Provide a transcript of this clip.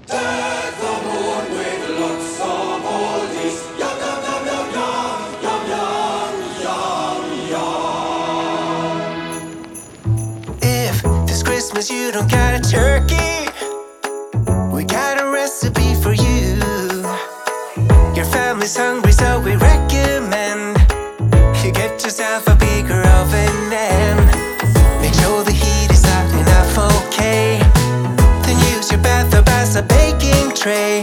Deck the moon with lots of oldies. Yum, yum, yum, yum, yum, yum, yum, yum, yum. If this Christmas you don't got a turkey, we got a recipe for you. Your family's hungry, so we recommend you get yourself a bigger oven and make sure the heat is hot enough, okay? Then use your bathtub as a baking tray.